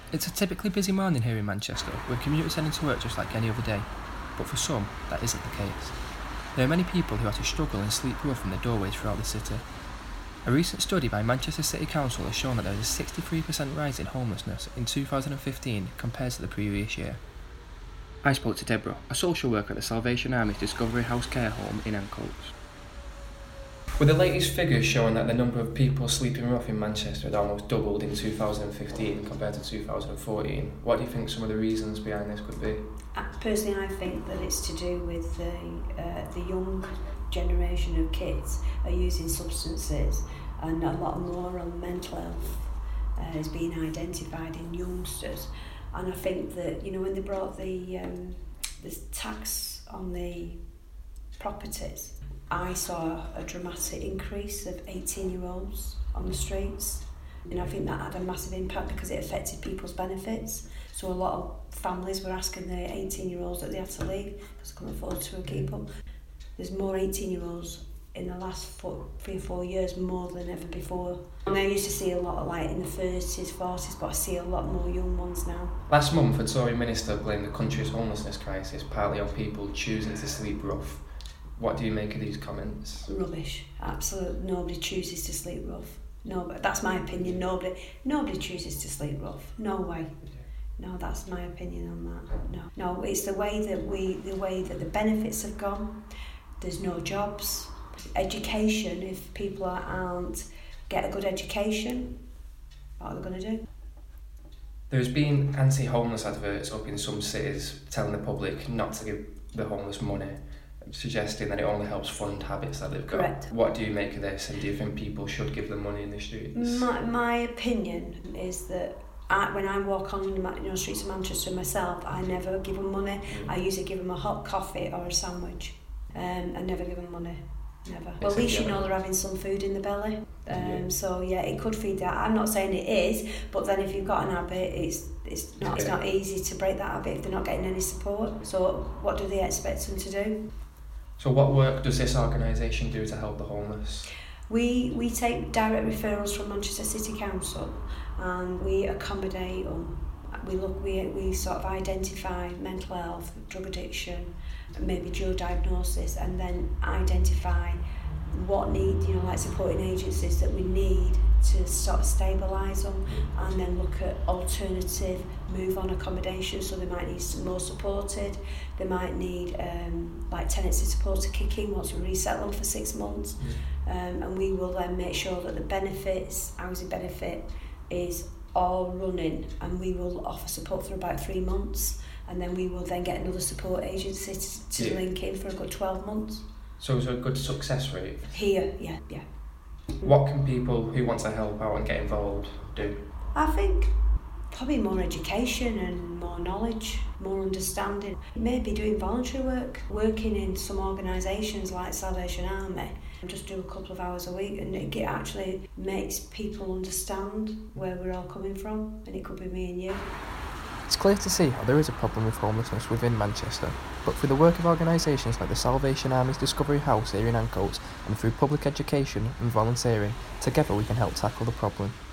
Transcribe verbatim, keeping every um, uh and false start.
It's a typically busy morning here in Manchester, with commuters heading to work just like any other day. But for some, that isn't the case. There are many people who have to struggle and sleep rough in their doorways throughout the city. A recent study by Manchester City Council has shown that there is a sixty-three percent rise in homelessness in two thousand fifteen compared to the previous year. I spoke to Deborah, a social worker at the Salvation Army's Discovery House care home in Ancoats. With the latest figures showing that the number of people sleeping rough in Manchester had almost doubled in two thousand fifteen compared to two thousand fourteen, what do you think some of the reasons behind this could be? Personally, I think that it's to do with the, uh, the young generation of kids are using substances, and a lot more on mental health uh, is being identified in youngsters. And I think that, you know, when they brought the, um, the tax on the properties, I saw a dramatic increase of eighteen-year-olds on the streets. And I think that had a massive impact because it affected people's benefits. So a lot of families were asking their eighteen-year-olds that they had to leave because they couldn't afford to keep them. There's more eighteen-year-olds in the last four, three or four years, more than ever before. And I used to see a lot of like in the thirties, forties, but I see a lot more young ones now. Last month, a Tory minister blamed the country's homelessness crisis partly on people choosing to sleep rough. What do you make of these comments? Rubbish. Absolutely. Nobody chooses to sleep rough. No, but that's my opinion. Nobody, nobody chooses to sleep rough. No way. No, that's my opinion on that. No, no. It's the way that we, the way that the benefits have gone. There's no jobs. Education. If people aren't get a good education, what are they going to do? There's been anti-homeless adverts up in some cities telling the public not to give the homeless money, suggesting that it only helps fund habits that they've got. Correct. What do you make of this, and do you think people should give them money in the streets? My, my opinion is that I, when I walk on the you know, streets of Manchester myself, I never give them money. Mm. I usually give them a hot coffee or a sandwich. Um, I never give them money. Never. Well, at least you know they're having some food in the belly. Um, yeah. So yeah, it could feed that. I'm not saying it is, but then if you've got an habit, it's it's not okay. It's not easy to break that habit if they're not getting any support. So what do they expect them to do? So what work does this organisation do to help the homeless? We we take direct referrals from Manchester City Council, and we accommodate them. We look, we we sort of identify mental health, drug addiction, maybe dual diagnosis, and then identify what need, you know, like supporting agencies that we need to sort of stabilise them, and then look at alternative move-on accommodation. So they might need some more supported, they might need um, like tenancy support to kick in once we resettle them for six months, mm. um, and we will then make sure that the benefits, housing benefit, is all running, and we will offer support for about three months, and then we will then get another support agency to, to yeah. link in for a good twelve months. So is there a good success rate? Here, yeah, yeah. What can people who want to help out and get involved do? I think probably more education and more knowledge, more understanding. Maybe doing voluntary work, working in some organisations like Salvation Army, and just do a couple of hours a week, and it actually makes people understand where we're all coming from, and it could be me and you. It's clear to see how there is a problem with homelessness within Manchester, but through the work of organisations like the Salvation Army's Discovery House here in Ancoats, and through public education and volunteering, together we can help tackle the problem.